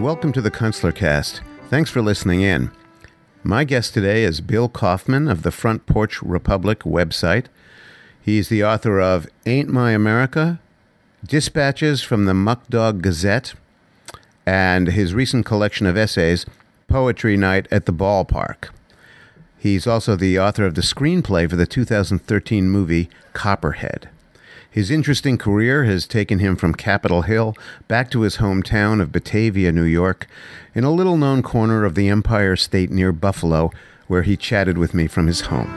welcome to the Kunstler Cast. Thanks for listening in. My guest today is Bill Kauffman of the Front Porch Republic website. He's the author of Ain't My America, Dispatches from the Muck Dog Gazette, and his recent collection of essays, Poetry Night at the Ballpark. He's also the author of the screenplay for the 2013 movie Copperhead. His interesting career has taken him from Capitol Hill back to his hometown of Batavia, New York, in a little-known corner of the Empire State near Buffalo, where he chatted with me from his home.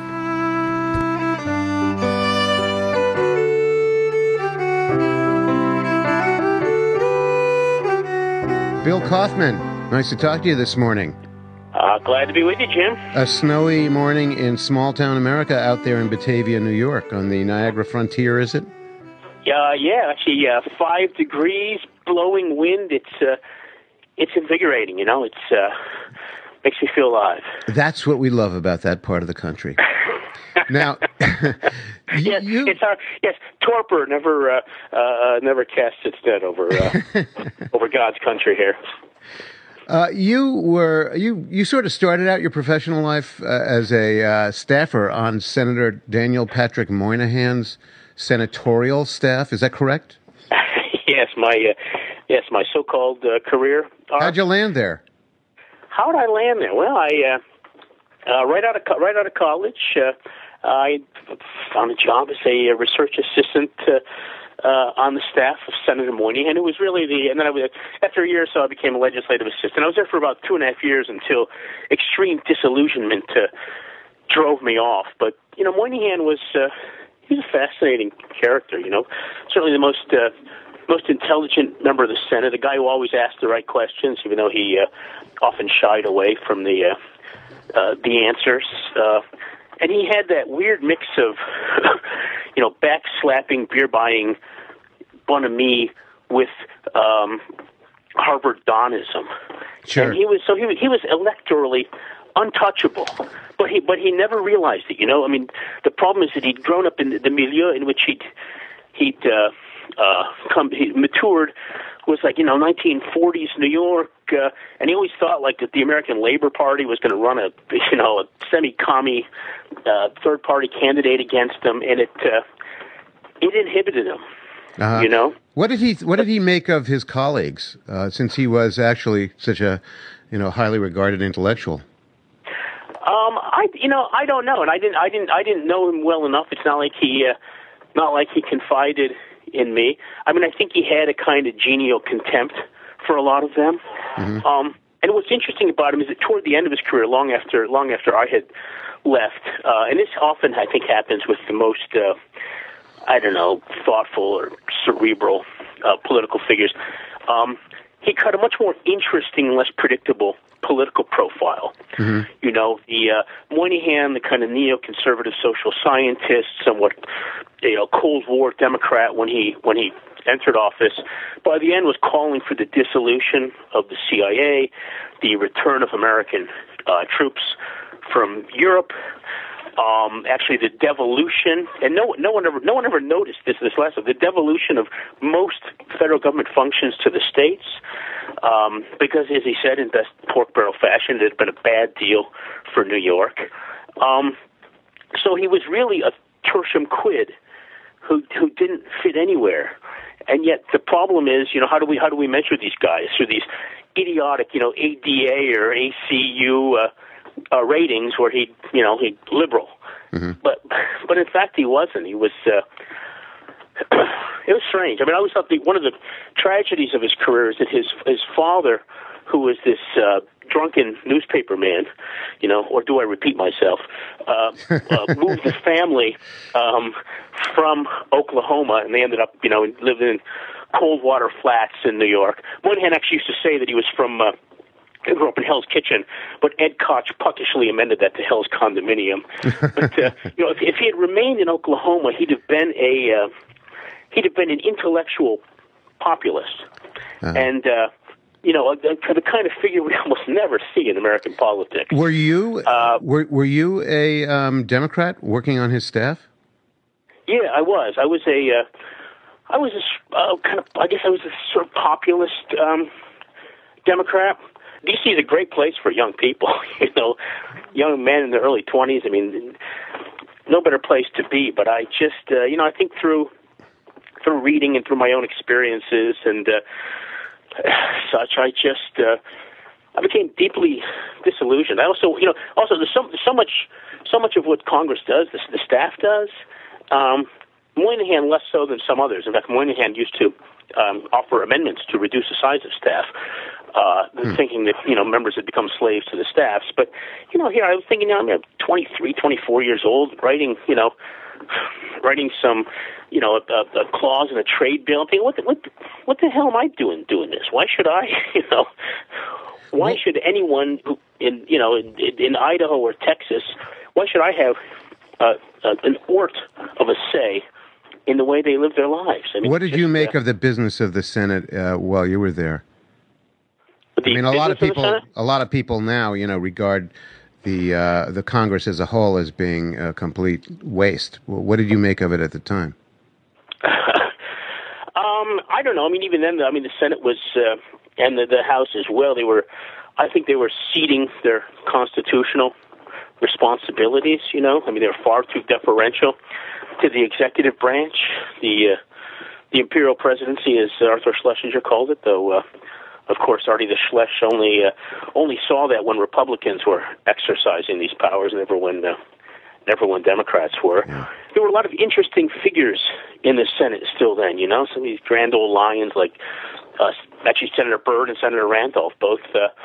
Bill Kauffman, nice to talk to you this morning. Glad to be with you, Jim. A snowy morning in small-town America out there in Batavia, New York, on the Niagara frontier, is it? Actually, 5 degrees, blowing wind. It's invigorating, you know. It's makes me feel alive. That's what we love about that part of the country. Now, torpor never casts its net over over God's country here. You sort of started out your professional life as a staffer on Senator Daniel Patrick Moynihan's senatorial staff. Is that correct? Yes, my so-called career. How'd you land there? How did I land there? Well, I right out of college, I found a job as a research assistant on the staff of Senator Moynihan. It was really and then after a year or so, I became a legislative assistant. I was there for about 2.5 years until extreme disillusionment drove me off. But you know, Moynihan was he's a fascinating character. You know, certainly the most intelligent member of the Senate, a guy who always asked the right questions, even though he often shied away from the answers. And he had that weird mix of, you know, backslapping, beer-buying bonhomie with Harvard Donism. Sure. And he was electorally untouchable, but he never realized it. You know, I mean, the problem is that he'd grown up in the milieu in which he matured was like, you know, 1940s New York, and he always thought like that the American Labor Party was going to run a semi-commie third party candidate against him, and it inhibited him. Uh-huh. You know, what did he make of his colleagues since he was actually such a highly regarded intellectual? I don't know, and I didn't know him well enough. It's not like he confided in me. I mean, I think he had a kind of genial contempt for a lot of them. Mm-hmm. And what's interesting about him is that toward the end of his career, long after I had left, and this often I think happens with the most thoughtful or cerebral political figures. He cut a much more interesting, less predictable political profile. Mm-hmm. You know, the Moynihan, the kind of neoconservative social scientist, somewhat Cold War Democrat when he entered office, by the end was calling for the dissolution of the CIA, the return of American troops from Europe. Actually, the devolution, and no one ever noticed this last one, the devolution of most federal government functions to the states, because, as he said in best pork barrel fashion, it had been a bad deal for New York. So he was really a tertium quid who didn't fit anywhere. And yet the problem is, how do we measure these guys through these idiotic, ADA or ACU ratings where he'd liberal. Mm-hmm. But in fact he wasn't. He was it was strange. I mean, I always thought one of the tragedies of his career is that his father, who was this drunken newspaper man, or do I repeat myself, moved the family from Oklahoma, and they ended up, living in Coldwater Flats in New York. Moynihan actually used to say that he was from he grew up in Hell's Kitchen, but Ed Koch puckishly amended that to Hell's Condominium. But if he had remained in Oklahoma, he'd have been an intellectual populist, and the kind of figure we almost never see in American politics. Were you were you a Democrat working on his staff? Yeah, I was. I was a sort of populist Democrat. D.C. is a great place for young people, young men in their early 20s. I mean, no better place to be. But I just, I think through reading and through my own experiences and such, I became deeply disillusioned. I also, there's so much of what Congress does, the staff does. Moynihan less so than some others. In fact, Moynihan used to offer amendments to reduce the size of staff, thinking that members had become slaves to the staffs. But here I was thinking, I'm 23, 24 years old, writing some, a clause in a trade bill. I'm thinking, what the hell am I doing this? Why should I, Why should anyone who in Idaho or Texas? Why should I have an ort of a say in the way they live their lives? I mean, what did you make of the business of the Senate while you were there? I mean, a lot of people now, regard the Congress as a whole as being a complete waste. Well, what did you make of it at the time? I don't know. I mean, even then, the Senate was, and the House as well. I think they were ceding their constitutional responsibilities. I mean, they were far too deferential to the executive branch. The imperial presidency, as Arthur Schlesinger called it, though. Of course, Artie the Schlesch only saw that when Republicans were exercising these powers, never when Democrats were. Yeah. There were a lot of interesting figures in the Senate still then, some of these grand old lions like actually Senator Byrd and Senator Randolph, both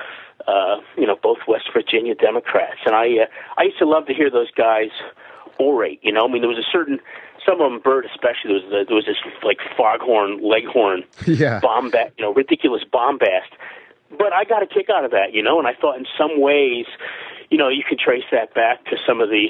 West Virginia Democrats. And I used to love to hear those guys orate, I mean, there was a certain, some of them, Byrd especially, there was this like foghorn, leghorn, bombast, ridiculous bombast. But I got a kick out of that, and I thought in some ways, you could trace that back to some of the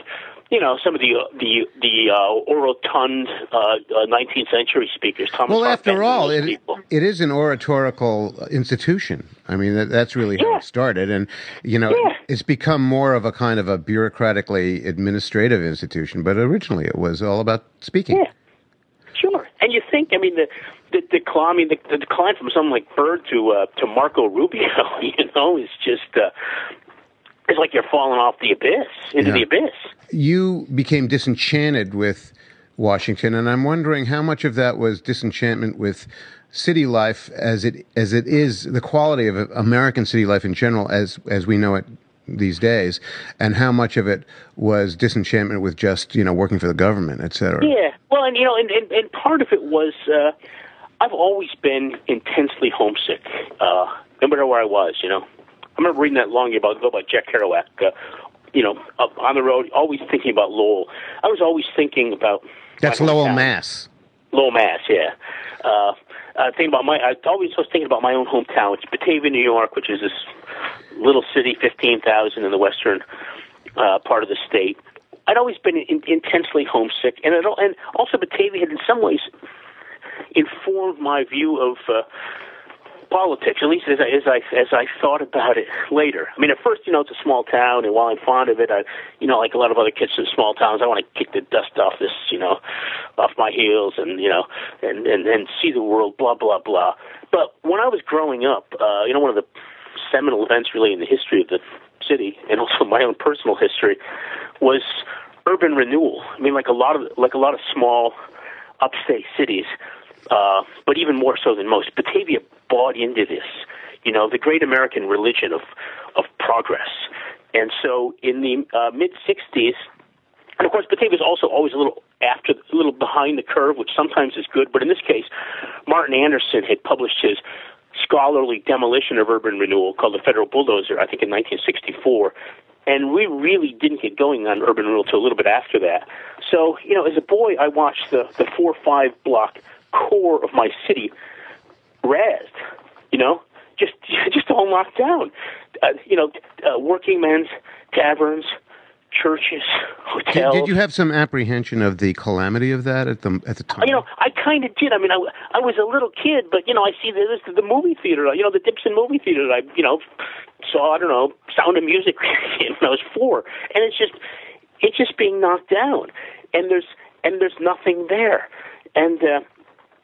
orotund 19th century speakers. Well, after all, it is an oratorical institution. I mean, that's really how it started, and it's become more of a kind of a bureaucratically administrative institution. But originally, it was all about speaking. Yeah, sure. And you think, I mean, the decline from someone like Byrd to Marco Rubio, is just. It's like you're falling off the abyss, into the abyss. You became disenchanted with Washington, and I'm wondering how much of that was disenchantment with city life as it is, the quality of American city life in general as we know it these days, and how much of it was disenchantment with just, working for the government, et cetera. Yeah, well, and and part of it was I've always been intensely homesick, no matter where I was, I remember reading that long ago about Jack Kerouac, up on the road, always thinking about Lowell. I was always thinking about... That's Lowell, Mass. Lowell, Mass, yeah. I always was thinking about my own hometown, which is Batavia, New York, which is this little city, 15,000 in the western part of the state. I'd always been intensely homesick, and also Batavia had in some ways informed my view of... politics, at least as I thought about it later. I mean, at first, it's a small town, and while I'm fond of it, like a lot of other kids in small towns, I want to kick the dust off this, off my heels, and and see the world, blah blah blah. But when I was growing up, one of the seminal events really in the history of the city, and also my own personal history, was urban renewal. I mean, like a lot of small upstate cities. But even more so than most, Batavia bought into this, the great American religion of progress. And so in the mid-'60s, and of course Batavia is also always a little behind the curve, which sometimes is good, but in this case, Martin Anderson had published his scholarly demolition of urban renewal called The Federal Bulldozer, I think in 1964, and we really didn't get going on urban renewal until a little bit after that. So, as a boy, I watched the 4 or 5 block core of my city razzed, just all knocked down. Working men's taverns, churches, hotels. Did you have some apprehension of the calamity of that at the time? I kind of did. I mean, I was a little kid, but I see the movie theater, the Dipson movie theater that I saw, Sound of Music when I was 4, and it's just being knocked down, and there's nothing there, and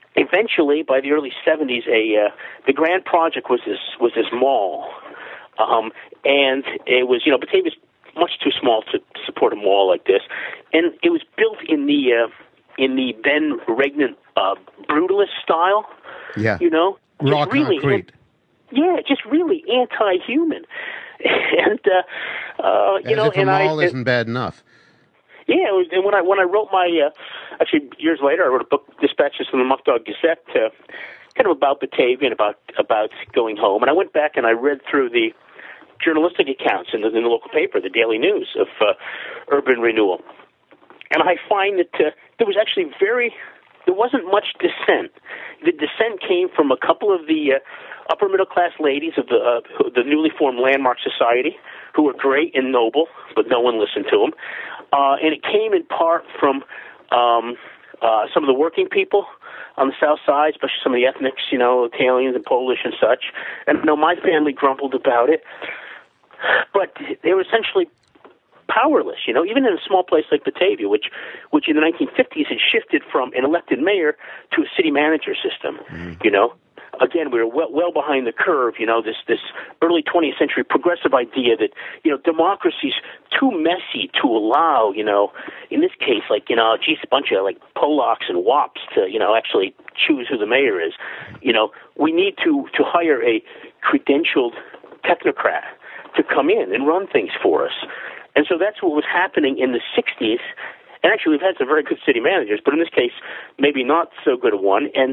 eventually, by the early 70s, the grand project was this mall, and it was, Batavia's much too small to support a mall like this, and it was built in the then regnant brutalist style. Yeah, raw concrete. Just really anti-human, and if a mall isn't bad enough. Yeah, and when I wrote my actually years later, I wrote a book, Dispatches from the Muck Dog Gazette, kind of about Batavia and about going home. And I went back and I read through the journalistic accounts in the local paper, the Daily News, of urban renewal, and I find that there wasn't much dissent. The dissent came from a couple of the upper middle class ladies of the newly formed Landmark Society, who were great and noble, but no one listened to them. And it came in part from some of the working people on the South Side, especially some of the ethnics, Italians and Polish and such. And my family grumbled about it, but they were essentially powerless. Even in a small place like Batavia, which in the 1950s had shifted from an elected mayor to a city manager system. Again, we were well behind the curve. This early 20th century progressive idea that democracy's too messy to allow. In this case, a bunch of Polacks and WAPs to actually choose who the mayor is. We need to hire a credentialed technocrat to come in and run things for us. And so that's what was happening in the 60s. And actually, we've had some very good city managers, but in this case, maybe not so good a one. And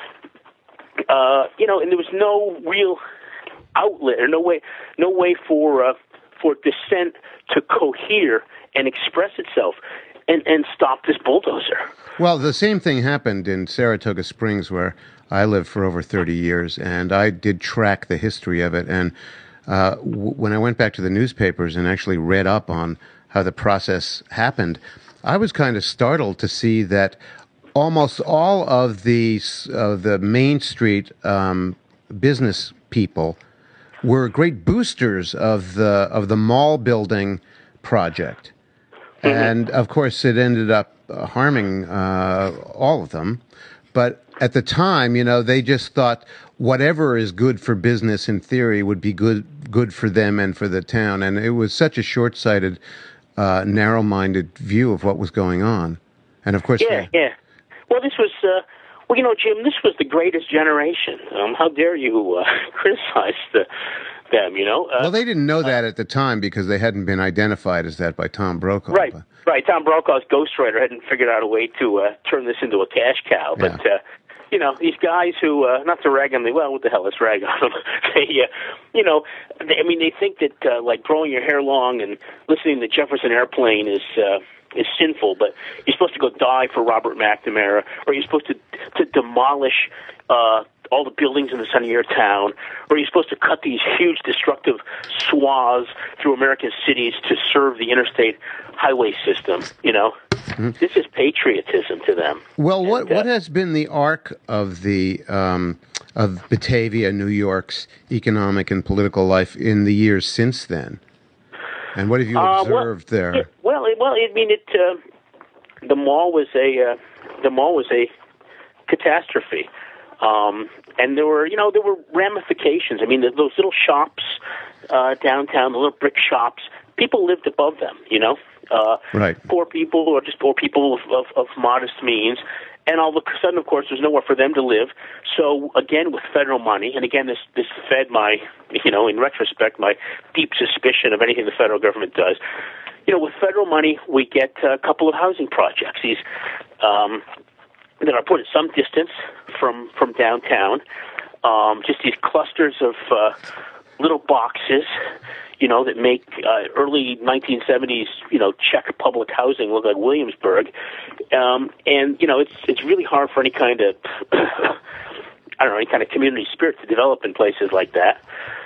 and there was no real outlet or no way for dissent to cohere and express itself and stop this bulldozer. Well, the same thing happened in Saratoga Springs, where I lived for over 30 years, and I did track the history of it. And when I went back to the newspapers and actually read up on how the process happened, I was kind of startled to see that almost all of the Main Street business people were great boosters of the mall building project, and of course it ended up harming all of them. But at the time, they just thought whatever is good for business in theory would be good for them and for the town, and it was such a short-sighted, narrow-minded view of what was going on. And of course, yeah. Well, this was, Jim, this was the greatest generation. How dare you criticize them, well, they didn't know that at the time because they hadn't been identified as that by Tom Brokaw. Right. Tom Brokaw's ghostwriter hadn't figured out a way to turn this into a cash cow. Yeah. But, these guys who, not to rag on them, well, what the hell is rag on them? They think that, growing your hair long and listening to Jefferson Airplane is sinful, but you're supposed to go die for Robert McNamara, or you're supposed to demolish all the buildings in the center of your town, or you're supposed to cut these huge destructive swaths through American cities to serve the interstate highway system. This is patriotism to them. Well, what has been the arc of the of Batavia, New York's economic and political life in the years since then? And what have you observed there? The mall was a catastrophe, and there were ramifications. Those little shops downtown, the little brick shops, people lived above them. Right. Poor people or just poor people of modest means. And all of a sudden, of course, there's nowhere for them to live. So, again, with federal money, and again, this fed my, in retrospect, my deep suspicion of anything the federal government does. With federal money, we get a couple of housing projects. These that are put at some distance from downtown. Just these clusters of little boxes, that make early 1970s, Czech public housing look like Williamsburg. And, it's really hard for any kind of, any kind of community spirit to develop in places like that.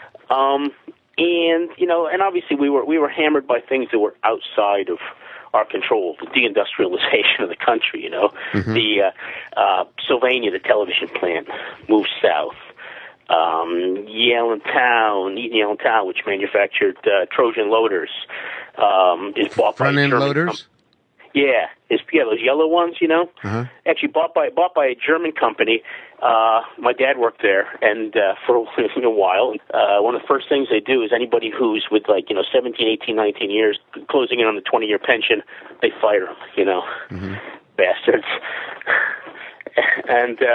And obviously we were hammered by things that were outside of our control, the deindustrialization of the country, Mm-hmm. The Sylvania, the television plant, moved south. Eaton Allen Town, which manufactured Trojan loaders, is bought by front-end German loaders? Those yellow ones, you know. Uh-huh. Actually, bought by a German company. My dad worked there, and for a while, one of the first things they do is anybody who's with 17, 18, 19 years, closing in on the 20-year pension, they fire them. You know, bastards. And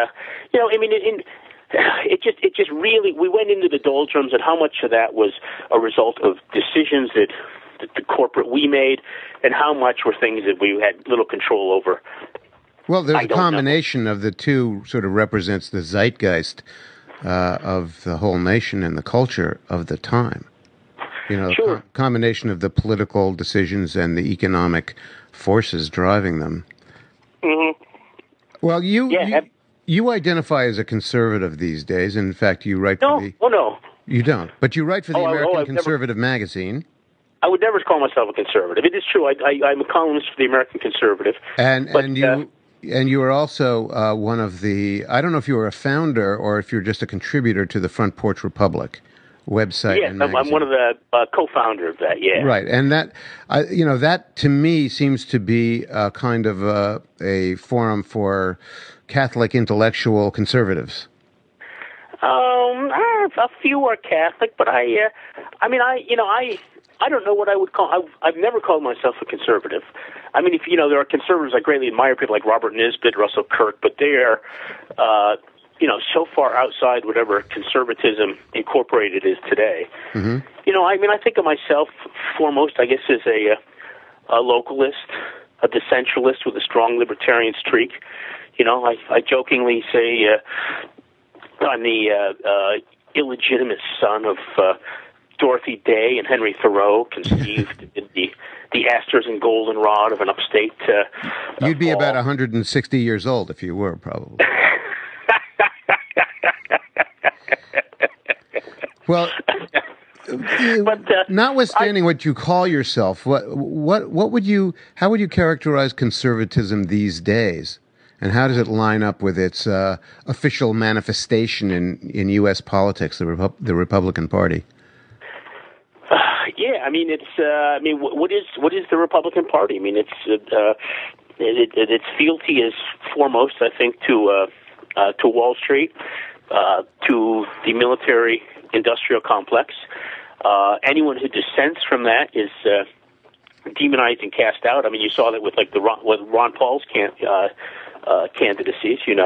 it just really, we went into the doldrums, and how much of that was a result of decisions that the corporate we made, and how much were things that we had little control over. Well, there's a combination of the two sort of represents the zeitgeist of the whole nation and the culture of the time. You know, sure. Combination of the political decisions and the economic forces driving them. Mm-hmm. Well, you identify as a conservative these days. In fact, you write for the... No. You don't. But you write for the American Conservative magazine. I would never call myself a conservative. It is true. I'm a columnist for the American Conservative. And you are also one of the... I don't know if you were a founder or if you're just a contributor to the Front Porch Republic website. Yes, I'm one of the co-founder of that, yeah. Right, and that, that to me seems to be kind of a forum for Catholic intellectual conservatives. A few are Catholic, but I don't know what I would call. I've never called myself a conservative. I mean, there are conservatives I greatly admire, people like Robert Nisbet, Russell Kirk, but they are, so far outside whatever conservatism incorporated is today. Mm-hmm. I think of myself foremost, I guess, as a localist, a decentralist with a strong libertarian streak. I jokingly say I'm the illegitimate son of Dorothy Day and Henry Thoreau, conceived in the asters and goldenrod of an upstate. You'd be about 160 years old if you were, probably. Well, but, notwithstanding what you call yourself, how would you characterize conservatism these days, and how does it line up with its official manifestation in U.S. politics, the Republican Party? What is the Republican Party? I mean, its fealty is foremost, I think, to Wall Street, to the military-industrial complex. Anyone who dissents from that is demonized and cast out. I mean, you saw that with Ron Paul's candidacies. He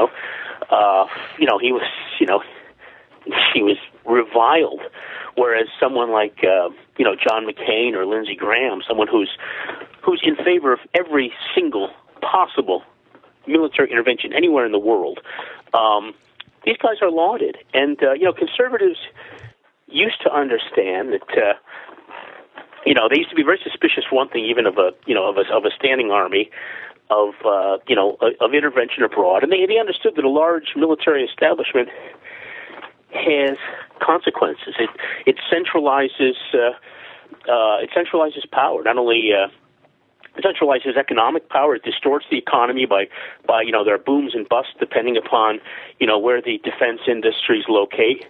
was reviled. Whereas someone like John McCain or Lindsey Graham, someone who's in favor of every single possible military intervention anywhere in the world, these guys are lauded. And conservatives used to understand that they used to be very suspicious. One thing, even of a standing army, of intervention abroad, and they understood that a large military establishment has consequences. It centralizes power. Not only it centralizes economic power, it distorts the economy by there are booms and busts depending upon where the defense industries locate.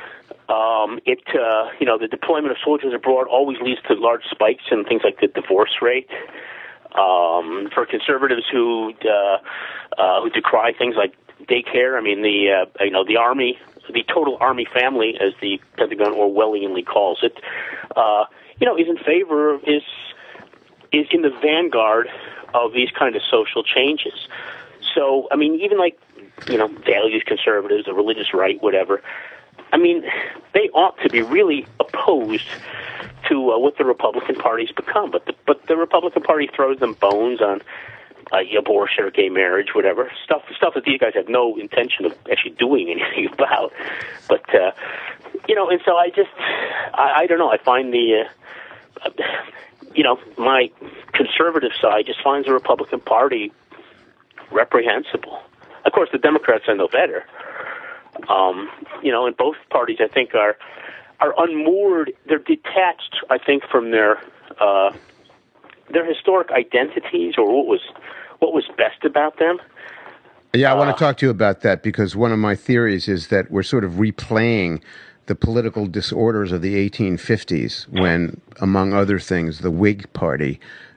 The deployment of soldiers abroad always leads to large spikes in things like the divorce rate. For conservatives who decry things like daycare, I mean the Army, the total Army family, as the Pentagon Orwellianly calls it, is in favor is in the vanguard of these kind of social changes. So I mean, even values conservatives, the religious right, whatever. I mean, they ought to be really opposed to what the Republican Party's become, but the Republican Party throws them bones on abortion or gay marriage, whatever stuff that these guys have no intention of actually doing anything about. But and so I don't know. I find my conservative side just finds the Republican Party reprehensible. Of course, the Democrats are no better. And both parties, I think, are unmoored. They're detached, I think, from their historic identities or what was best about them. Yeah, I want to talk to you about that because one of my theories is that we're sort of replaying the political disorders of the 1850s when, among other things, the Whig Party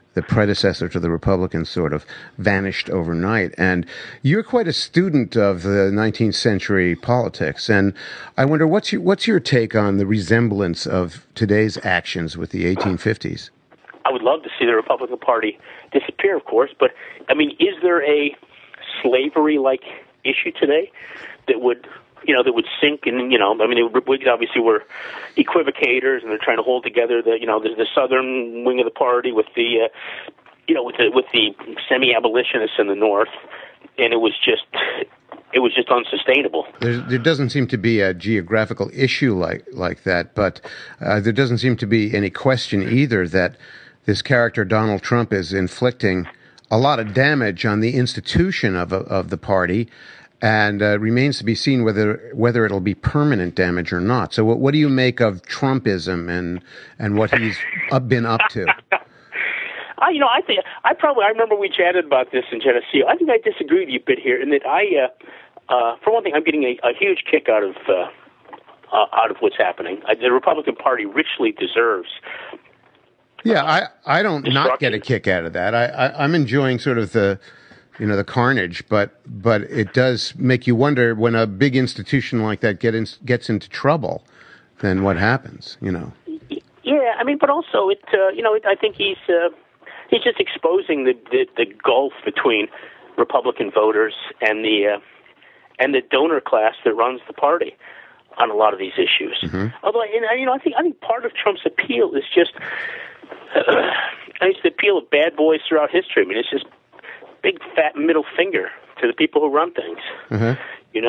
the predecessor to the Republicans sort of vanished overnight. And you're quite a student of the 19th century politics. And I wonder, what's your take on the resemblance of today's actions with the 1850s? I would love to see the Republican Party disappear, of course. But, I mean, is there a slavery-like issue today that would sink? And, I mean, the Whigs obviously were equivocators, and they're trying to hold together the southern wing of the party with the semi-abolitionists in the north, and it was just unsustainable. There doesn't seem to be a geographical issue like that, but there doesn't seem to be any question either that this character Donald Trump is inflicting a lot of damage on the institution of the party. And remains to be seen whether it'll be permanent damage or not. So what do you make of Trumpism and what he's been up to? I remember we chatted about this in Geneseo. I think I disagree with you a bit here in that for one thing, I'm getting a huge kick out of what's happening. The Republican Party richly deserves. Yeah, I don't not get a kick out of that. I'm enjoying sort of the carnage, but it does make you wonder when a big institution like that gets into trouble, then what happens? Yeah, I mean, but also I think he's just exposing the gulf between Republican voters and the donor class that runs the party on a lot of these issues. Mm-hmm. Although, I think part of Trump's appeal is just it's the appeal of bad boys throughout history. I mean, it's just big fat middle finger to the people who run things, and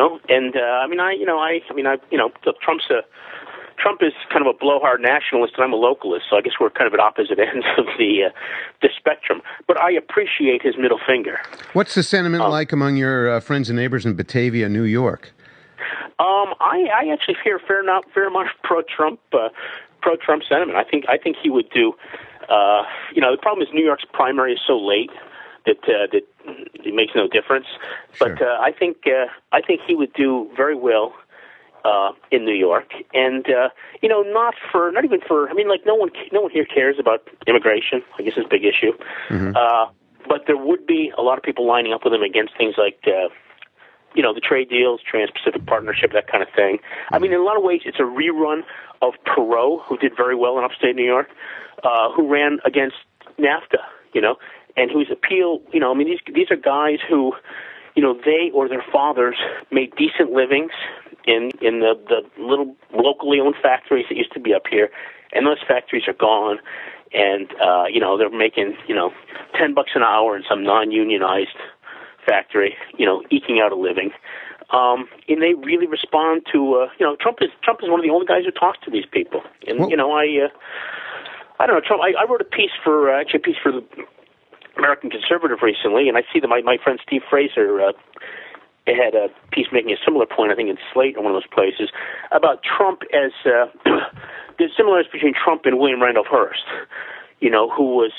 Trump is kind of a blowhard nationalist, and I'm a localist, so I guess we're kind of at opposite ends of the spectrum. But I appreciate his middle finger. What's the sentiment like among your friends and neighbors in Batavia, New York? I actually hear a fair amount of pro-Trump sentiment. I think he would do. The problem is New York's primary is so late that it makes no difference. Sure. But I think he would do very well in New York, and not even for. I mean, like no one here cares about immigration. I guess it's a big issue. Mm-hmm. But there would be a lot of people lining up with him against things like the trade deals, Trans-Pacific Partnership, that kind of thing. Mm-hmm. I mean, in a lot of ways, it's a rerun of Perot, who did very well in upstate New York, who ran against NAFTA. And whose appeal, these are guys who, they or their fathers made decent livings in the little locally owned factories that used to be up here, and those factories are gone, and they're making $10 an hour in some non-unionized factory, eking out a living, and they really respond to Trump is one of the only guys who talks to these people, and I don't know Trump. I wrote a piece for the American Conservative recently, and I see that my friend Steve Fraser had a piece making a similar point, I think in Slate or one of those places, about Trump as the similarities between Trump and William Randolph Hearst, who was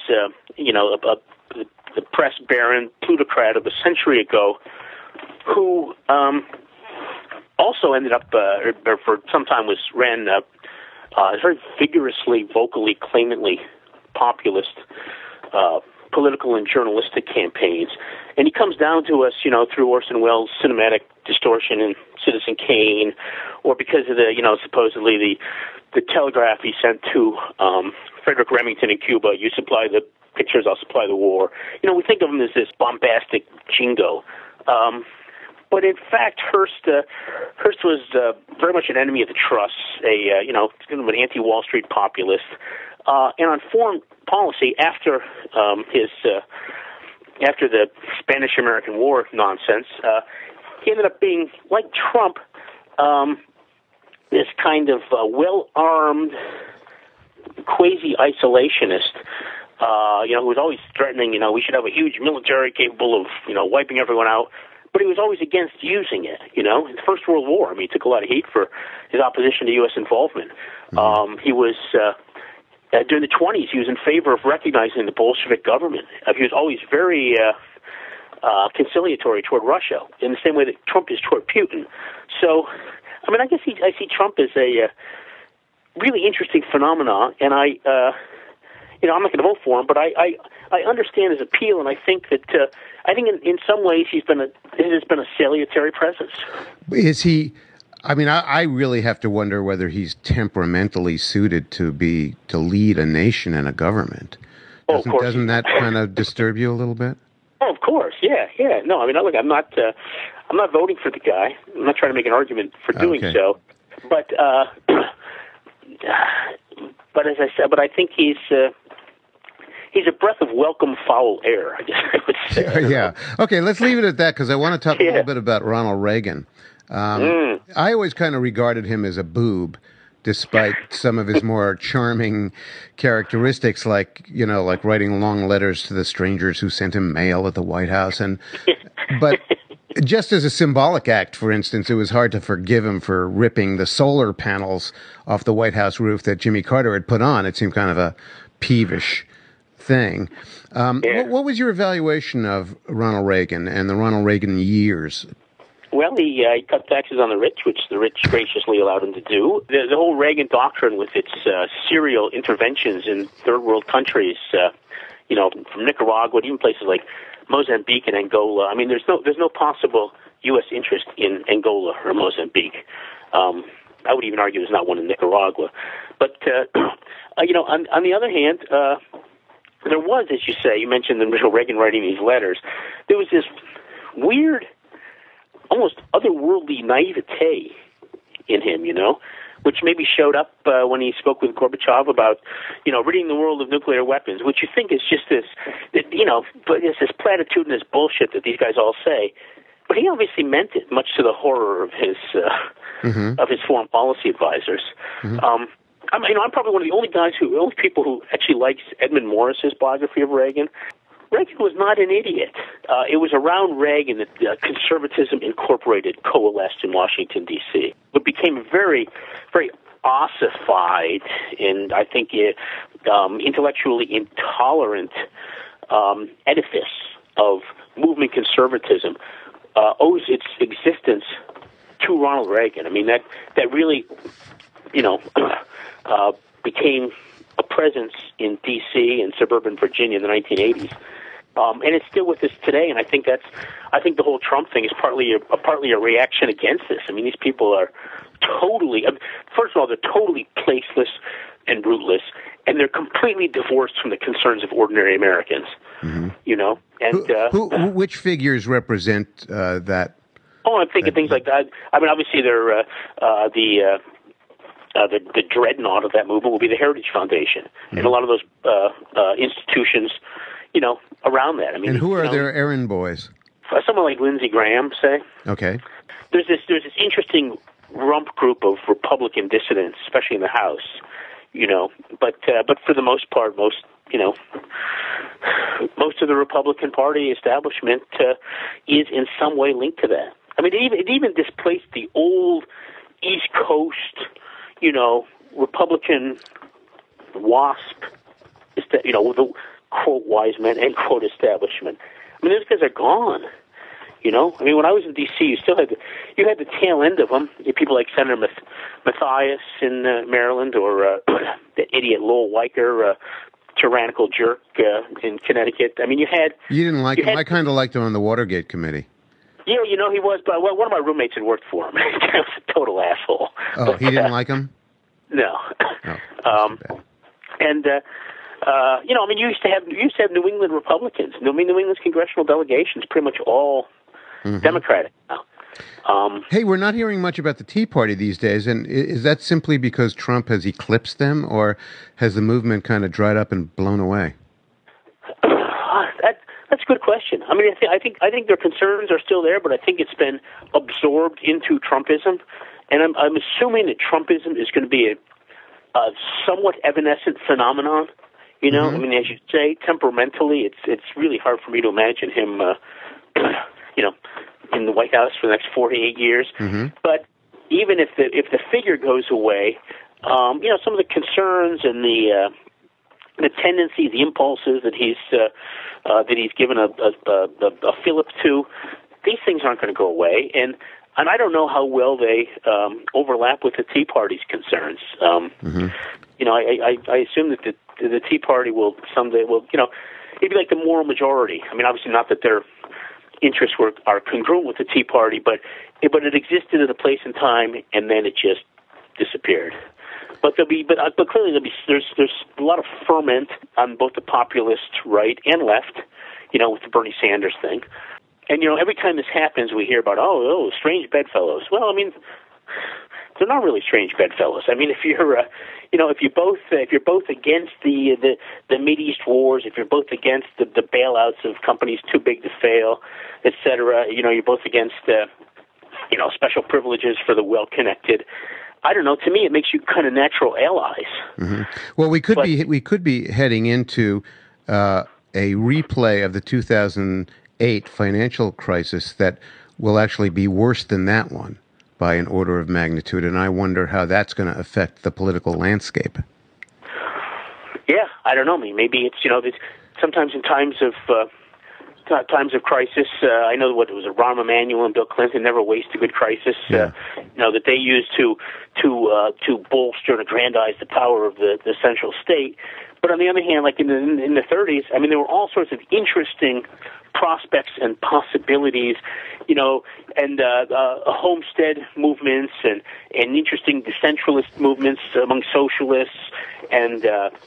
the press baron plutocrat of a century ago, who also ended up, or for some time ran very vigorously, vocally, claimantly populist political and journalistic campaigns. And he comes down to us, through Orson Welles' cinematic distortion in Citizen Kane, or because of supposedly the telegraph he sent to Frederick Remington in Cuba. You supply the pictures, I'll supply the war. We think of him as this bombastic jingo. But in fact, Hearst was very much an enemy of the trusts, kind of an anti-Wall Street populist. And on foreign policy, after the Spanish-American War nonsense, he ended up being, like Trump, this kind of well-armed, quasi-isolationist, who was always threatening, we should have a huge military capable of, wiping everyone out. But he was always against using it, In the First World War, he took a lot of heat for his opposition to U.S. involvement. Mm-hmm. He was... during the 1920s, he was in favor of recognizing the Bolshevik government. He was always very conciliatory toward Russia, in the same way that Trump is toward Putin. So, I guess I see Trump as a really interesting phenomenon, and I'm not going to vote for him, but I understand his appeal, and I think that in some ways it has been a salutary presence. Is he? I mean, I really have to wonder whether he's temperamentally suited to lead a nation and a government. Doesn't that kind of disturb you a little bit? Oh, of course, yeah. No, I mean, look, I'm not voting for the guy. I'm not trying to make an argument for doing so, but as I said, I think he's a breath of welcome foul air, I guess I would say. Yeah. Okay, let's leave it at that because I want to talk a little bit about Ronald Reagan. I always kind of regarded him as a boob, despite some of his more charming characteristics, like writing long letters to the strangers who sent him mail at the White House. But just as a symbolic act, for instance, it was hard to forgive him for ripping the solar panels off the White House roof that Jimmy Carter had put on. It seemed kind of a peevish thing. What was your evaluation of Ronald Reagan and the Ronald Reagan years? Well, he cut taxes on the rich, which the rich graciously allowed him to do. The whole Reagan doctrine with its serial interventions in third world countries, from Nicaragua to even places like Mozambique and Angola. I mean, there's no possible U.S. interest in Angola or Mozambique. I would even argue there's not one in Nicaragua. But on the other hand, there was, as you say, you mentioned the Reagan writing these letters. There was this weird, almost otherworldly naivete in him, which maybe showed up when he spoke with Gorbachev about, ridding the world of nuclear weapons, which you think is just this platitudinous bullshit that these guys all say. But he obviously meant it, much to the horror of his foreign policy advisors. Mm-hmm. I'm probably one of the only people who actually likes Edmund Morris's biography of Reagan. Reagan was not an idiot. It was around Reagan that Conservatism Incorporated coalesced in Washington, D.C. It became a very, very ossified and, I think, intellectually intolerant edifice of movement conservatism owes its existence to Ronald Reagan. I mean, that really, became a presence in D.C. and suburban Virginia in the 1980s. And it's still with us today, and I think the whole Trump thing is partly a reaction against this. I mean, these people are totally, first of all, they're totally placeless and rootless, and they're completely divorced from the concerns of ordinary Americans. Mm-hmm. And which figures represent that? Oh, I'm thinking things like that. I mean, obviously, they're the dreadnought of that movement will be the Heritage Foundation, mm-hmm. and a lot of those institutions, around that. I mean, and who are their errand boys? Someone like Lindsey Graham, say. Okay. There's this interesting rump group of Republican dissidents, especially in the House, but for the most part, most of the Republican Party establishment is in some way linked to that. I mean, it even displaced the old East Coast, Republican WASP, with the quote wise men end quote establishment. I mean, those guys are gone. I mean, when I was in D.C., you had the tail end of them. You had people like Senator Mathias in Maryland, or that idiot Lowell Weicker, tyrannical jerk in Connecticut. I mean, you didn't like him. I kind of liked him on the Watergate committee. Yeah, he was, but one of my roommates had worked for him. He was a total asshole. Oh, but, he didn't like him? No. Oh, I mean, you used to have New England Republicans. New England's congressional delegation is pretty much all mm-hmm. Democratic now. Hey, we're not hearing much about the Tea Party these days, and is that simply because Trump has eclipsed them, or has the movement kind of dried up and blown away? That's a good question. I mean, I think their concerns are still there, but I think it's been absorbed into Trumpism, and I'm assuming that Trumpism is going to be a somewhat evanescent phenomenon. Mm-hmm. I mean, as you say, temperamentally, it's really hard for me to imagine him, in the White House for the next 48 years. Mm-hmm. But even if the figure goes away, some of the concerns and the tendencies, the impulses that he's given a fillip to, these things aren't going to go away. And And I don't know how well they overlap with the Tea Party's concerns. You know, I assume that the Tea Party will someday, you know, it'd be like the moral majority. I mean, obviously not that their interests are congruent with the Tea Party, but it existed at a place and time, and then it just disappeared. But clearly there's a lot of ferment on both the populist right and left, you know, with the Bernie Sanders thing. And, you know, every time this happens, we hear about, strange bedfellows. Well, I mean, they're not really strange bedfellows. I mean, if you're both against the Mideast wars, if you're both against the bailouts of companies too big to fail, et cetera, you know, you're both against, special privileges for the well-connected. I don't know. To me, it makes you kind of natural allies. Mm-hmm. Well, we could be heading into a replay of the 2008 financial crisis that will actually be worse than that one by an order of magnitude, and I wonder how that's going to affect the political landscape. Yeah, I don't know. Maybe it's, you know, sometimes in times of crisis, I know what it was, Rahm Emanuel and Bill Clinton never waste a good crisis. Yeah. That they used to bolster and aggrandize the power of the central state. But on the other hand, like in the 30s, I mean, there were all sorts of interesting prospects and possibilities, you know, and homestead movements and interesting decentralist movements among socialists and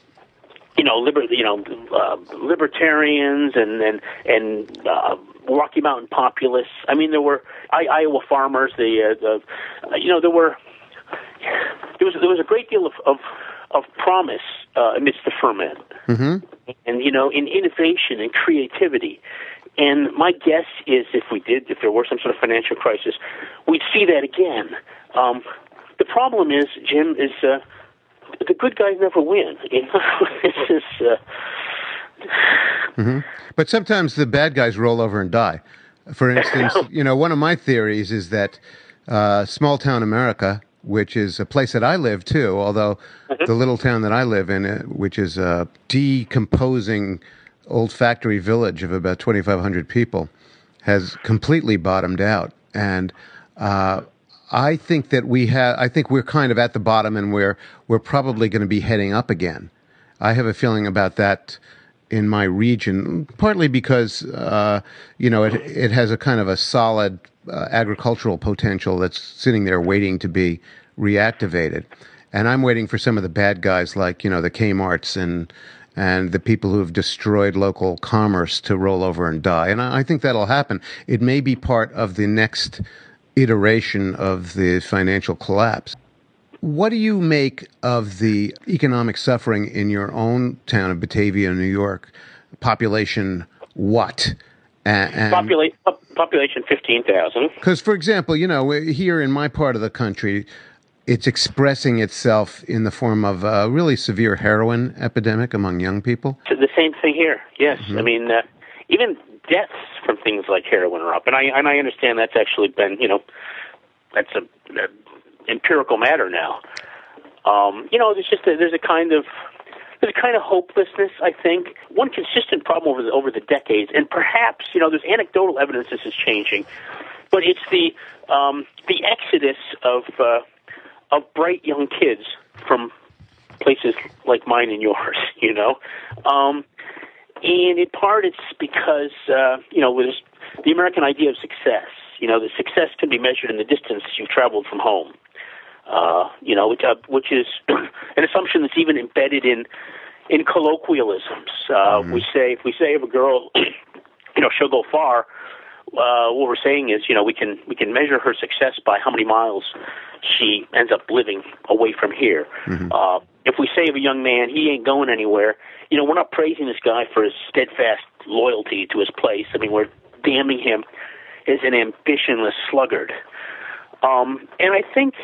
libertarians and Rocky Mountain populists. I mean, there were Iowa farmers. There was a great deal of promise amidst the ferment, mm-hmm. and, you know, in innovation and creativity. And my guess is, if there were some sort of financial crisis, we'd see that again. The problem is, Jim, is the good guys never win. You know, it's just. Mm-hmm. But sometimes the bad guys roll over and die. For instance, you know, one of my theories is that small town America, which is a place that I live too, although mm-hmm. the little town that I live in, which is a decomposing old factory village of about 2,500 people, has completely bottomed out. And I think that we're kind of at the bottom, and we're probably going to be heading up again. I have a feeling about that in my region, partly because it has a kind of a solid agricultural potential that's sitting there waiting to be reactivated. And I'm waiting for some of the bad guys, like, you know, the Kmarts and the people who have destroyed local commerce to roll over and die. And I think that'll happen. It may be part of the next iteration of the financial collapse. What do you make of the economic suffering in your own town of Batavia, New York? Population what? Population 15,000. Because, for example, you know, here in my part of the country, it's expressing itself in the form of a really severe heroin epidemic among young people. So the same thing here, yes. Mm-hmm. I mean, even deaths from things like heroin are up. And I understand that's actually been, you know, that's a empirical matter now. You know, there's a kind of hopelessness, I think. One consistent problem over the decades, and perhaps, you know, there's anecdotal evidence this is changing, but it's the exodus of bright young kids from places like mine and yours, you know. And in part it's because, you know, with the American idea of success, you know, the success can be measured in the distance you've traveled from home. You know, which is an assumption that's even embedded in colloquialisms. Mm-hmm. If we say of a girl, you know, she'll go far, what we're saying is, you know, we can measure her success by how many miles she ends up living away from here. Mm-hmm. If we say of a young man, he ain't going anywhere, you know, we're not praising this guy for his steadfast loyalty to his place. I mean, we're damning him as an ambitionless sluggard. And I think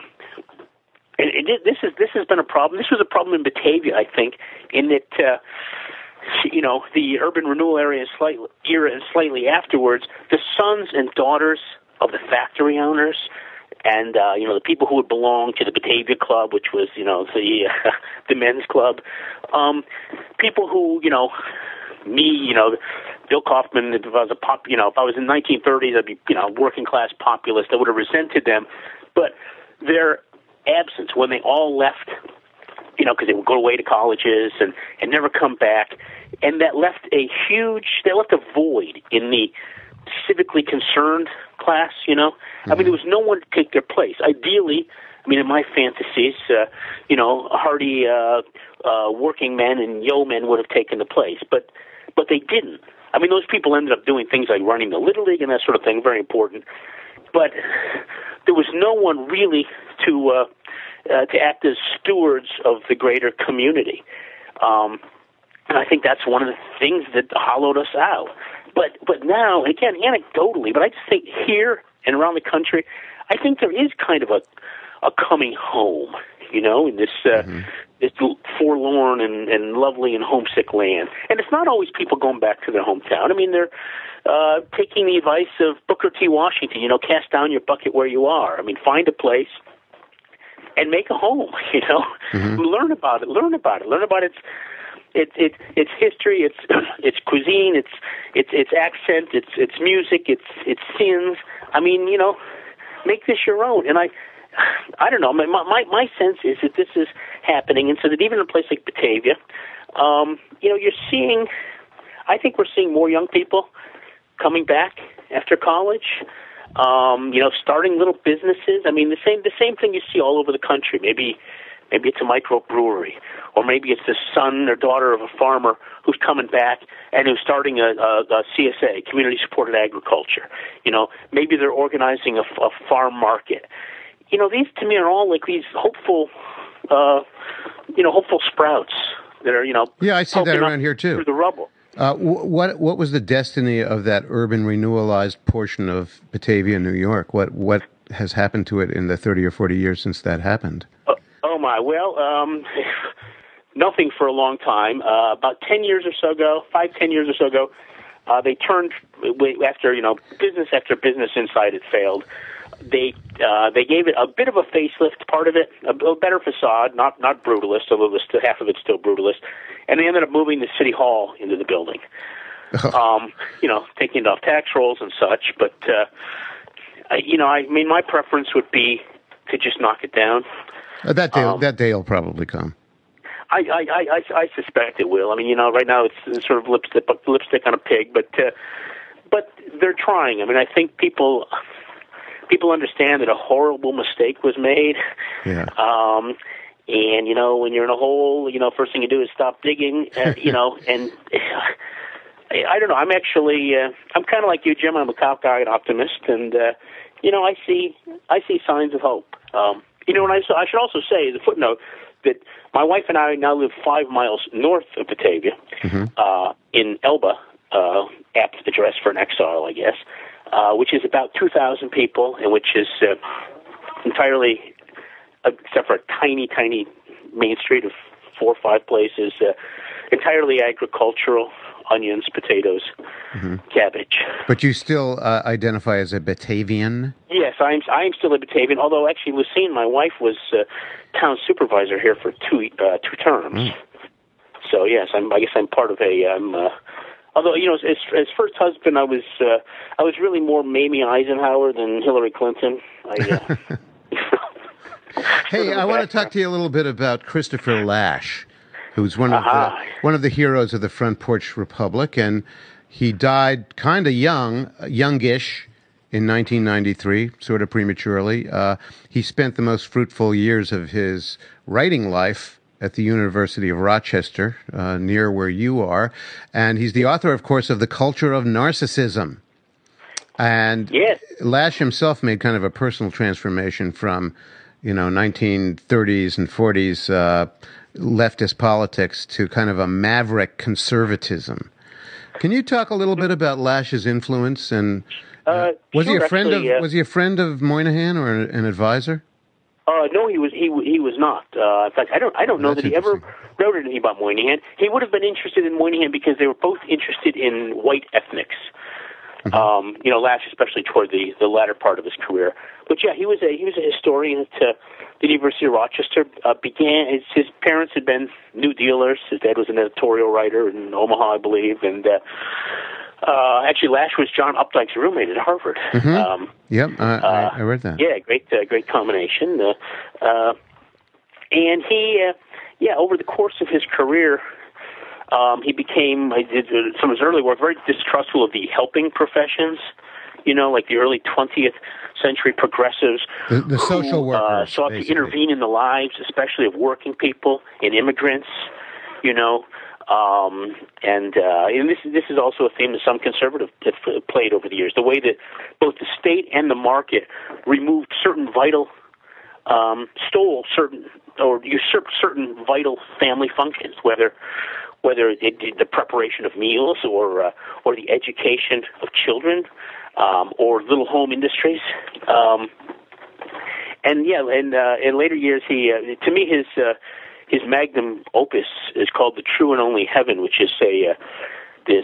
this has been a problem. This was a problem in Batavia, I think, in that you know, the urban renewal era and slightly afterwards, the sons and daughters of the factory owners and you know, the people who would belong to the Batavia Club, which was, you know, the men's club, people who, you know, me, you know, Bill Kaufman, if I was if I was in 1930s, I'd be, working class populist. I would have resented them. But their absence, when they all left, because they would go away to colleges and never come back, and that left a void in the civically concerned class, I mean, there was no one to take their place. Ideally, in my fantasies, hardy working men and yeomen would have taken the place, but they didn't. I mean, those people ended up doing things like running the Little League and that sort of thing, very important. But there was no one really to act as stewards of the greater community. And I think that's one of the things that hollowed us out. But now, again, anecdotally, but I just think here and around the country, I think there is kind of a coming home, in this this forlorn and lovely and homesick land. And it's not always people going back to their hometown. I mean, they're taking the advice of Booker T. Washington, cast down your bucket where you are. I mean, find a place and make a home, Learn about it. Learn about its history, its cuisine, its accent, its music, its sins. I mean, make this your own. And I don't know. My sense is that this is happening, and so that even in a place like Batavia, you're seeing. I think we're seeing more young people coming back after college. Starting little businesses. I mean, the same thing you see all over the country. Maybe it's a microbrewery, or maybe it's the son or daughter of a farmer who's coming back and who's starting a CSA, community-supported agriculture. Maybe they're organizing a farm market. These to me are all like these hopeful sprouts that are, Yeah, I see that around here too. Through the rubble. What was the destiny of that urban renewalized portion of Batavia, New York? What has happened to it in the 30 or 40 years since that happened? Oh my! Well, nothing for a long time. About 10 years or so ago, 5-10 years or so ago, they turned after business after business inside it failed. They gave it a bit of a facelift, part of it, a better facade, not brutalist, although half of it's still brutalist, and they ended up moving the city hall into the building. Taking it off tax rolls and such. But my preference would be to just knock it down. That day will probably come. I suspect it will. I mean, right now it's sort of lipstick on a pig, but they're trying. I mean, I think people understand that a horrible mistake was made. Yeah. And when you're in a hole, first thing you do is stop digging. And I don't know. I'm actually I'm kind of like you, Jim. I'm a cockeyed optimist, and I see signs of hope. And I should also say, the footnote, that my wife and I now live 5 miles north of Batavia, in Elba, apt address for an exile, I guess, which is about 2,000 people, and which is entirely, except for a tiny, tiny main street of 4 or 5 places, entirely agricultural. Onions, potatoes, cabbage. But you still identify as a Batavian? Yes, I'm still a Batavian, although actually Lucine, my wife, was town supervisor here for two terms. So yes, I guess I'm part of although as first husband, I was really more Mamie Eisenhower than Hillary Clinton. Hey, I want to talk to you a little bit about Christopher Lasch, who's one of the heroes of the Front Porch Republic, and he died kind of youngish, in 1993, sort of prematurely. He spent the most fruitful years of his writing life at the University of Rochester, near where you are, and he's the author, of course, of The Culture of Narcissism. And yes. Lasch himself made kind of a personal transformation from, 1930s and 40s leftist politics to kind of a maverick conservatism. Can you talk a little bit about Lasch's influence? And was he a friend of Moynihan or an advisor? No, he was not. In fact, I don't know that he ever wrote anything about Moynihan. He would have been interested in Moynihan because they were both interested in white ethnics. Lasch especially toward the latter part of his career. But yeah, he was a historian at the University of Rochester. His parents had been New Dealers. His dad was an editorial writer in Omaha, I believe, and Actually, Lasch was John Updike's roommate at Harvard. Mm-hmm. Yep, I read that. Yeah, great combination. And he, over the course of his career, he became, some of his early work, very distrustful of the helping professions, like the early 20th century progressives. The social workers, sought to intervene in the lives, especially of working people and immigrants, and this is also a theme that some conservatives have played over the years, the way that both the state and the market removed certain vital, stole certain, or usurped certain vital family functions, whether the preparation of meals or the education of children, or little home industries. In later years, he, to me, his magnum opus is called "The True and Only Heaven," which is this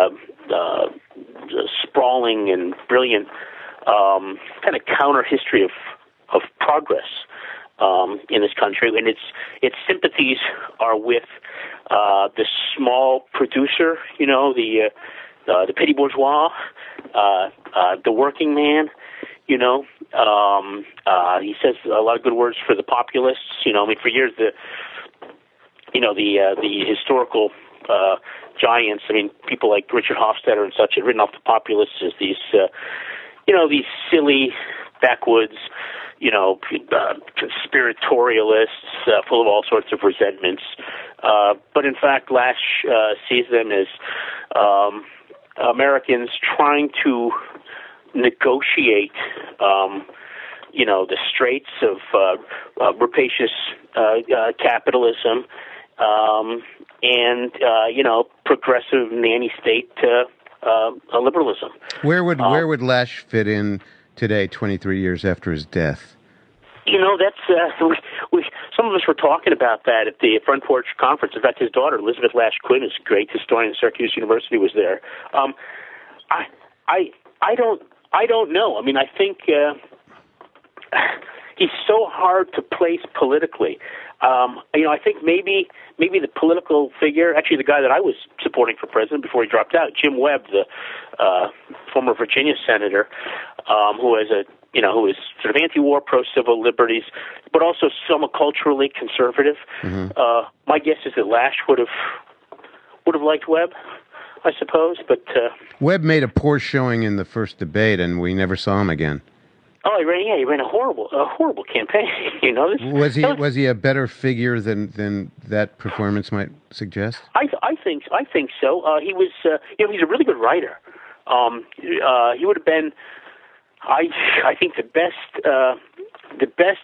sprawling and brilliant kind of counter history of progress in this country, and its sympathies are with the small producer, the petty bourgeois, the working man. He says a lot of good words for the populists. For years the historical giants. People like Richard Hofstadter and such had written off the populists as these silly backwoods, conspiratorialists full of all sorts of resentments. But in fact, Lasch sees them as Americans trying to negotiate, the straits of rapacious capitalism, and progressive nanny state liberalism. Where would Lasch fit in today, 23 years after his death? That's some of us were talking about that at the Front Porch Conference. In fact, his daughter Elizabeth Lasch Quinn is a great historian at Syracuse University, was there. I don't know. I think he's so hard to place politically. I think maybe the political figure, actually the guy that I was supporting for president before he dropped out, Jim Webb, the former Virginia senator, who is sort of anti-war, pro-civil liberties, but also somewhat culturally conservative. Mm-hmm. My guess is that Lasch would have liked Webb, I suppose, but Webb made a poor showing in the first debate, and we never saw him again. Oh, he ran a horrible campaign. Was he a better figure than that performance might suggest? I think so. He was he's a really good writer. He would have been, I think, the best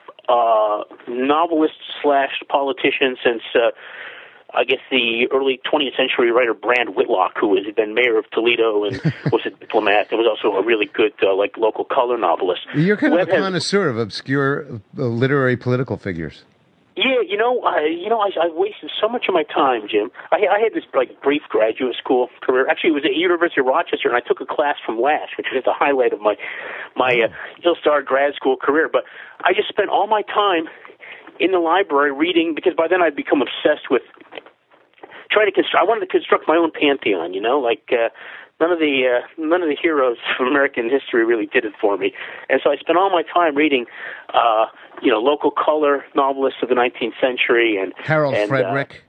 novelist / politician since I guess the early 20th century writer Brand Whitlock, who was then mayor of Toledo and was a diplomat, and was also a really good local color novelist. You're kind of a connoisseur of obscure literary political figures. Yeah, I wasted so much of my time, Jim. I had this brief graduate school career. Actually, it was at University of Rochester, and I took a class from Lasch, which was the highlight of my ill-starred grad school career. But I just spent all my time in the library reading, because by then I'd become obsessed with trying to construct. I wanted to construct my own pantheon. None of the heroes from American history really did it for me, and so I spent all my time reading, local color novelists of the 19th century and Harold Frederick.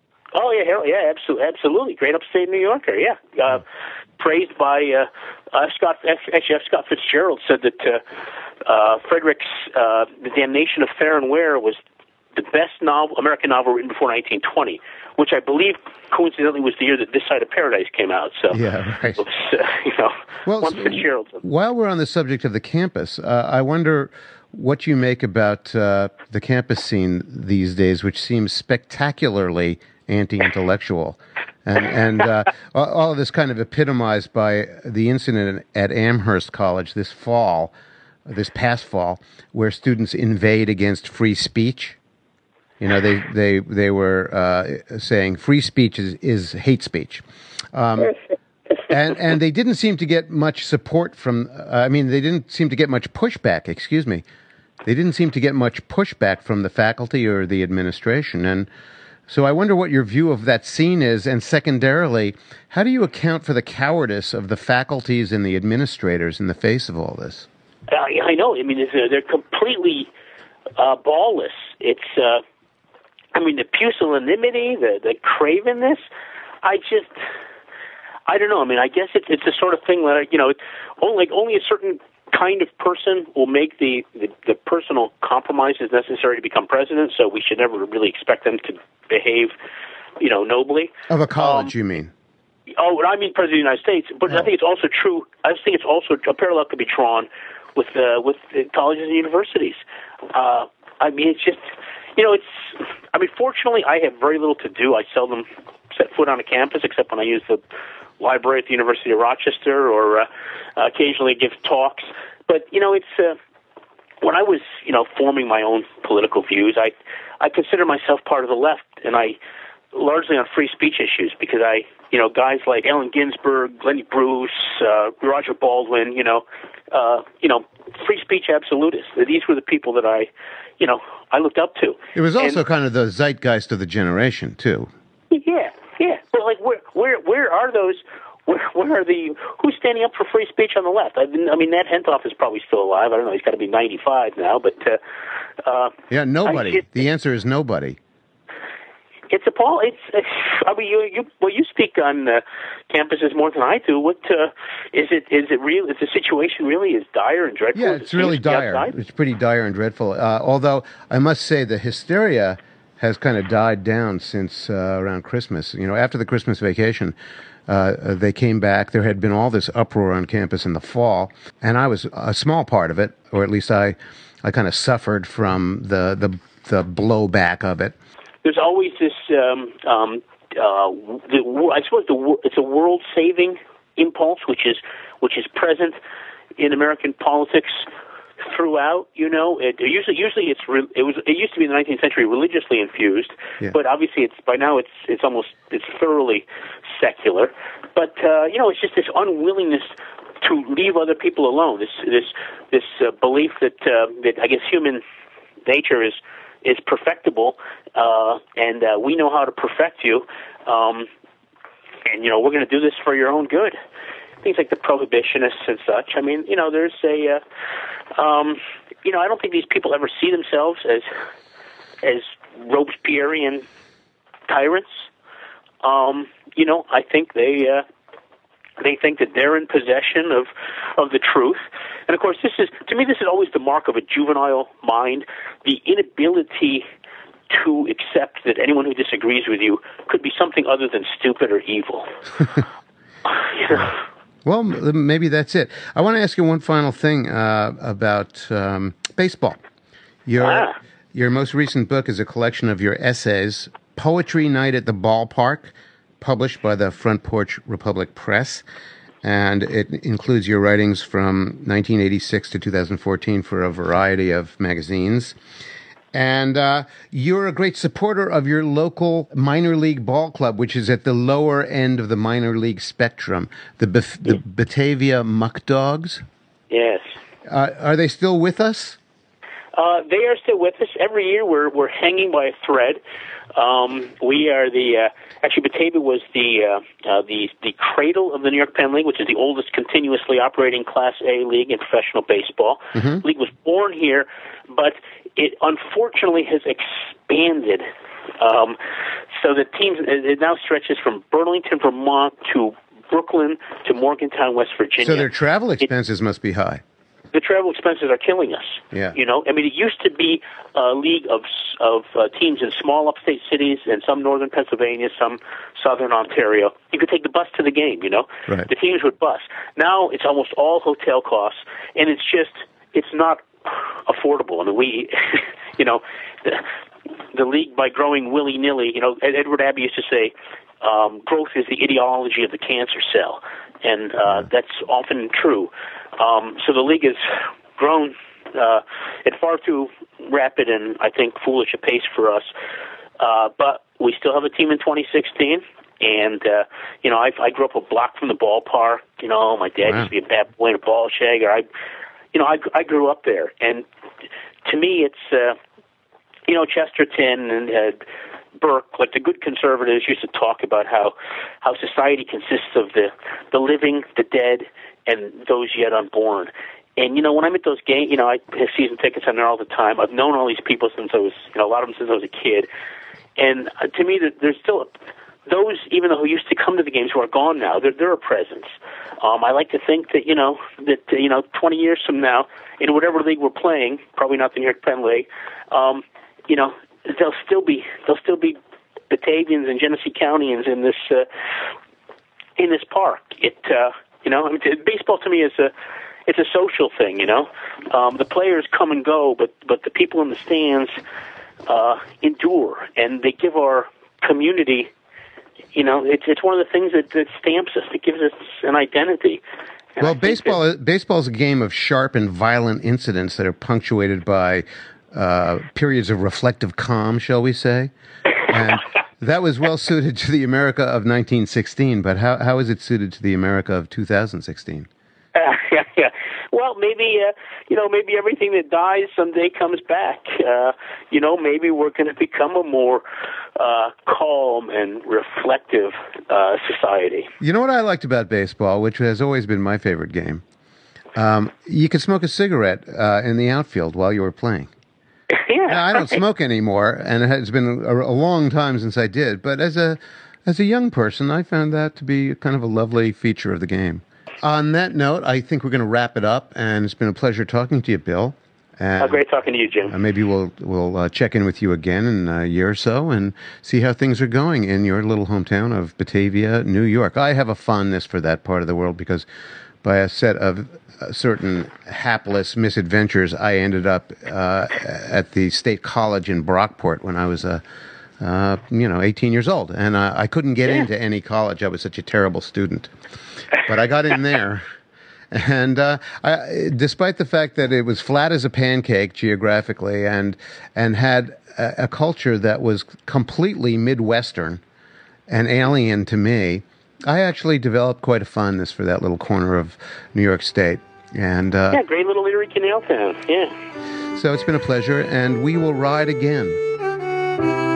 Absolutely, great upstate New Yorker. Yeah, praised by F. Scott Fitzgerald said that Frederick's The Damnation of Fair and Ware was the best American novel written before 1920, which I believe coincidentally was the year that This Side of Paradise came out. So yeah, right. It was, one Fitzgerald. While we're on the subject of the campus, I wonder what you make about the campus scene these days, which seems spectacularly anti-intellectual. And all of this kind of epitomized by the incident at Amherst College this past fall, where students inveighed against free speech. They were saying free speech is hate speech. And they didn't seem to get much support from, they didn't seem to get much pushback, They didn't seem to get much pushback from the faculty or the administration. And So I wonder what your view of that scene is, and secondarily, how do you account for the cowardice of the faculties and the administrators in the face of all this? I know. I mean, they're completely ballless. It's, the pusillanimity, the cravenness. I don't know. I mean, I guess it's the sort of thing that, only a certain kind of person will make the personal compromises necessary to become president, so we should never really expect them to behave, nobly. Of a college, you mean? Oh, I mean President of the United States. But I think it's also true. I think it's also a parallel could be drawn with colleges and universities. It's just, fortunately, I have very little to do. I seldom set foot on a campus except when I use the library at the University of Rochester or occasionally give talks. But, it's when I was, forming my own political views, I consider myself part of the left, and I largely on free speech issues because guys like Allen Ginsberg, Lenny Bruce, Roger Baldwin, free speech absolutists. These were the people that I looked up to. It was also kind of the zeitgeist of the generation, too. Yeah. But where are those? Where are who's standing up for free speech on the left? Nat Hentoff is probably still alive. I don't know. He's got to be 95 now, but nobody. The answer is nobody. It's appalling. You speak on campuses more than I do. What is it? Is it real? Is the situation really as dire and dreadful? Yeah, it's really dire. Outside? It's pretty dire and dreadful. Although I must say the hysteria has kind of died down since around Christmas. After the Christmas vacation, they came back. There had been all this uproar on campus in the fall, and I was a small part of it, or at least I kind of suffered from the blowback of it. There's always this. I suppose it's a world-saving impulse, which is present in American politics throughout. It used to be in the 19th century religiously infused, but obviously it's thoroughly secular. But it's just this unwillingness to leave other people alone. This belief that I guess human nature is perfectible, and we know how to perfect you, and we're going to do this for your own good. Things like the prohibitionists and such. There's I don't think these people ever see themselves as Robespierrean tyrants. I think they think that they're in possession of the truth. And of course, this is always the mark of a juvenile mind, the inability to accept that anyone who disagrees with you could be something other than stupid or evil. Well, maybe that's it. I want to ask you one final thing about baseball. Your most recent book is a collection of your essays, Poetry Night at the Ballpark, published by the Front Porch Republic Press, and it includes your writings from 1986 to 2014 for a variety of magazines. And you're a great supporter of your local minor league ball club, which is at the lower end of the minor league spectrum, the Batavia Muck Dogs. Yes. Are they still with us? They are still with us. Every year we're hanging by a thread. We are Batavia was the cradle of the New York Penn League, which is the oldest continuously operating Class A league in professional baseball. Mm-hmm. The league was born here, but it unfortunately has expanded. So the teams, it now stretches from Burlington, Vermont to Brooklyn to Morgantown, West Virginia. So their travel expenses must be high. The travel expenses are killing us. Yeah. It used to be a league of teams in small upstate cities and some northern Pennsylvania, some southern Ontario. You could take the bus to the game, Right. The teams would bus. Now it's almost all hotel costs, and it's not affordable. We, the league, by growing willy-nilly, Edward Abbey used to say, growth is the ideology of the cancer cell, and that's often true. So the league has grown at far too rapid and, I think, foolish a pace for us. But we still have a team in 2016, and, I grew up a block from the ballpark. My dad used to be a bad boy and a ball shagger. I grew up there, and to me it's, Chesterton and Burke, like the good conservatives, used to talk about how society consists of the living, the dead, and those yet unborn. And, when I'm at those games, I have season tickets. I'm there all the time. I've known all these people since I was, a lot of them since I was a kid. And to me, there's still those, even though who used to come to the games, who are gone now. They're a presence. I like to think that, 20 years from now, in whatever league we're playing, probably not the New York Penn League, they'll still be Batavians and Genesee Countyans in this park. Baseball to me is it's a social thing. The players come and go, but the people in the stands endure, and they give our community. It's one of the things that stamps us. It gives us an identity. And well, baseball is a game of sharp and violent incidents that are punctuated by periods of reflective calm, shall we say? And that was well suited to the America of 1916. But how is it suited to the America of 2016? Yeah. Well, maybe maybe everything that dies someday comes back. Maybe we're going to become a more calm and reflective society. You know what I liked about baseball, which has always been my favorite game? You could smoke a cigarette in the outfield while you were playing. Yeah, now, I don't smoke anymore, and it has been a long time since I did. But as a young person, I found that to be kind of a lovely feature of the game. On that note, I think we're going to wrap it up, and it's been a pleasure talking to you, Bill. And great talking to you, Jim. Maybe we'll check in with you again in a year or so and see how things are going in your little hometown of Batavia, New York. I have a fondness for that part of the world because by a set of certain hapless misadventures, I ended up at the State College in Brockport when I was 18 years old, and I couldn't get into any college. I was such a terrible student, but I got in there. And despite the fact that it was flat as a pancake geographically and had a culture that was completely Midwestern and alien to me, I actually developed quite a fondness for that little corner of New York State. And great little Erie Canal town. Yeah. So it's been a pleasure, and we will ride again.